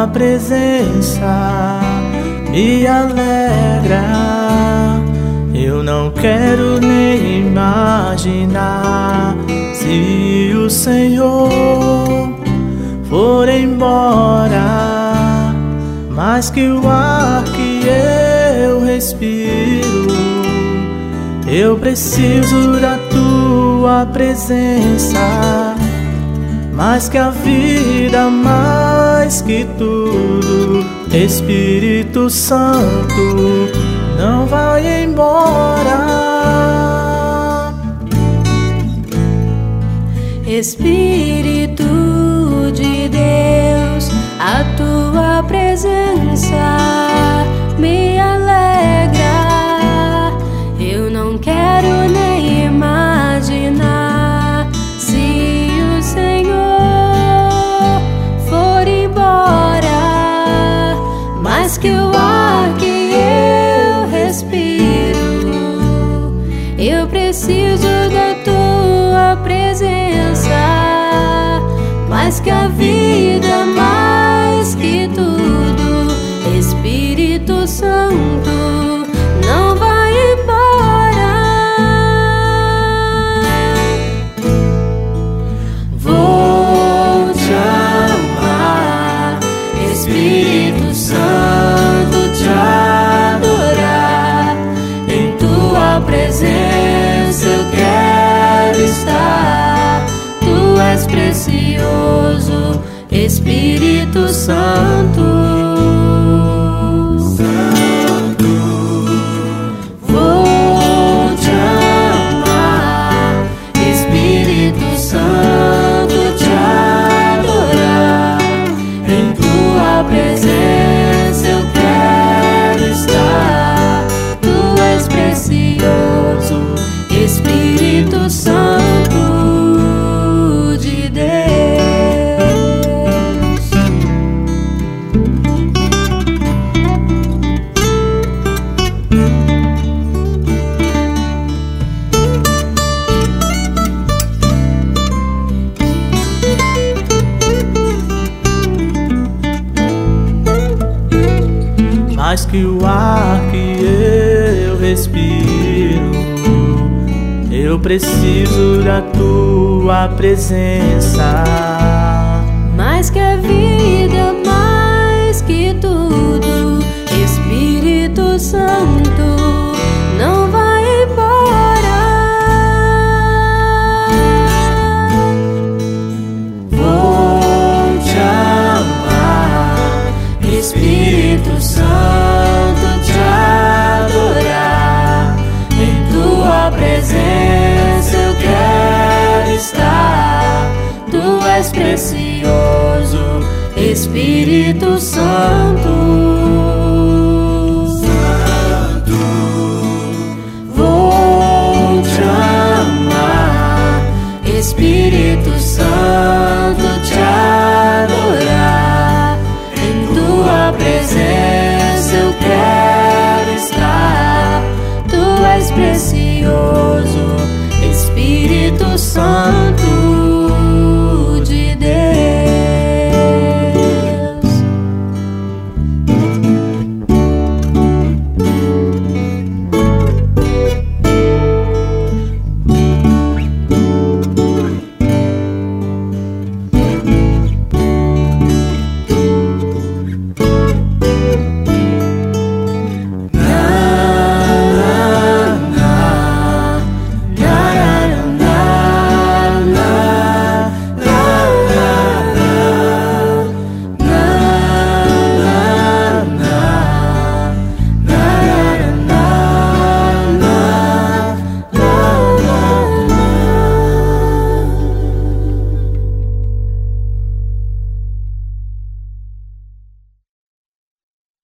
tua presença me alegra. Eu não quero nem imaginar se o Senhor for embora. Mais que o ar que eu respiro, eu preciso da tua presença. Mais que a vida, mais que tudo, Espírito Santo, não vai embora. Espírito de Deus, a tua presença me alegra. Eu não quero nem imaginar se o Senhor for embora. Mais que o ar que eu respiro, eu preciso da tua presença. Mais que a vida, mais que tudo, Espírito Santo, não vai embora. Vou te amar, Espírito Santo, te adorar. Em tua presença eu quero estar. Tu és precioso, Espírito Santo. Vou te amar, Espírito Santo, te adorar. Em tua presença eu quero estar. Tu és precioso, Espírito Santo de Deus. Mais que o ar que eu respiro, eu preciso da tua presença. Mais que a vida, mais que tudo, Espírito Santo, não vai embora. Vou te amar, Espírito Santo, te adorar. Em tua presença eu quero estar. Tu és precioso, Espírito Santo. Vou te amar, Espírito Santo, te adorar. Em tua presença eu quero estar. Tu és precioso,